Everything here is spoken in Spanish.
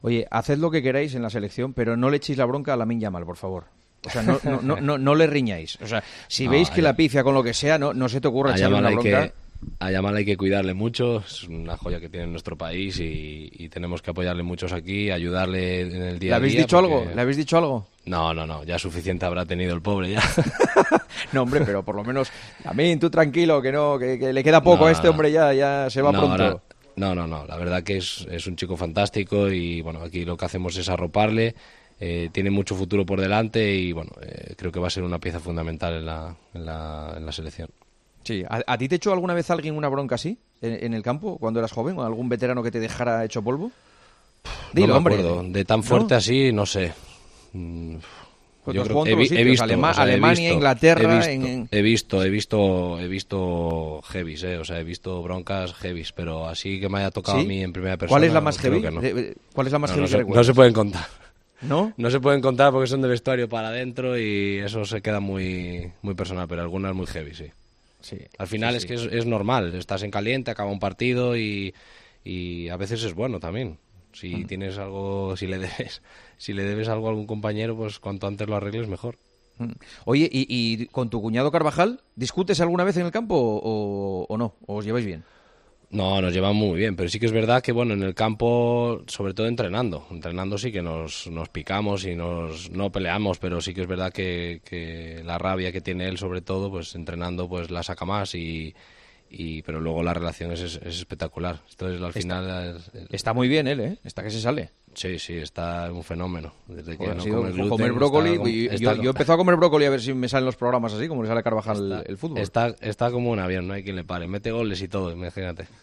Oye, haced lo que queráis en la selección, pero no le echéis la bronca a Lamine Yamal, por favor. O sea, no le riñáis. O sea, si No, veis que la pifia con lo que sea, no se te ocurra a echarle Yamal una bronca. a Yamal hay que cuidarle mucho, es una joya que tiene en nuestro país y tenemos que apoyarle muchos aquí, ayudarle en el día ¿Le a habéis día. dicho porque- algo? ¿Le habéis dicho algo? No, ya suficiente habrá tenido el pobre ya. No, hombre, pero por lo menos, Lamine, tú tranquilo, que no, que le queda poco No, a este hombre ya se va no, pronto. no, la verdad que es un chico fantástico y bueno, aquí lo que hacemos es arroparle, tiene mucho futuro por delante y bueno, creo que va a ser una pieza fundamental en la selección. Sí, ¿a ti te echó alguna vez alguien una bronca así en el campo cuando eras joven o algún veterano que te dejara hecho polvo? Dilo, No me hombre. acuerdo, de tan fuerte ¿No? así, no sé. Mm, Pues Yo tú has creo jugado en todos los he sitios, visto, o sea, Alemania, Inglaterra, he visto heavies, o sea, he visto broncas heavies, pero así que me haya tocado ¿Sí? a mí en primera persona. ¿Cuál es la más creo heavy? que no. ¿Cuál es la más No, heavy no que se, recuerdas? no se pueden contar. ¿No? No se pueden contar porque son del vestuario para adentro y eso se queda muy, muy personal, pero algunas muy heavy, sí. Sí. Al final sí, es sí. que es normal, estás en caliente, acaba un partido y a veces es bueno también. Si tienes algo, si le debes algo a algún compañero, pues cuanto antes lo arregles mejor. Oye, ¿y con tu cuñado Carvajal discutes alguna vez en el campo o no? ¿O os lleváis bien? No, nos llevamos muy bien, pero sí que es verdad que bueno, en el campo, sobre todo entrenando sí que nos picamos y no peleamos, pero sí que es verdad que la rabia que tiene él sobre todo, pues entrenando pues la saca más pero luego la relación es espectacular. Entonces al final Está muy bien él, ¿eh? Está que se sale. sí, está un fenómeno. Desde que Joder, ha no sido come gluten, comer brócoli. está, Yo he empezado a comer brócoli a ver si me salen los programas así, como le sale a Carvajal el fútbol. está como un avión, no hay quien le pare. Mete goles y todo, imagínate.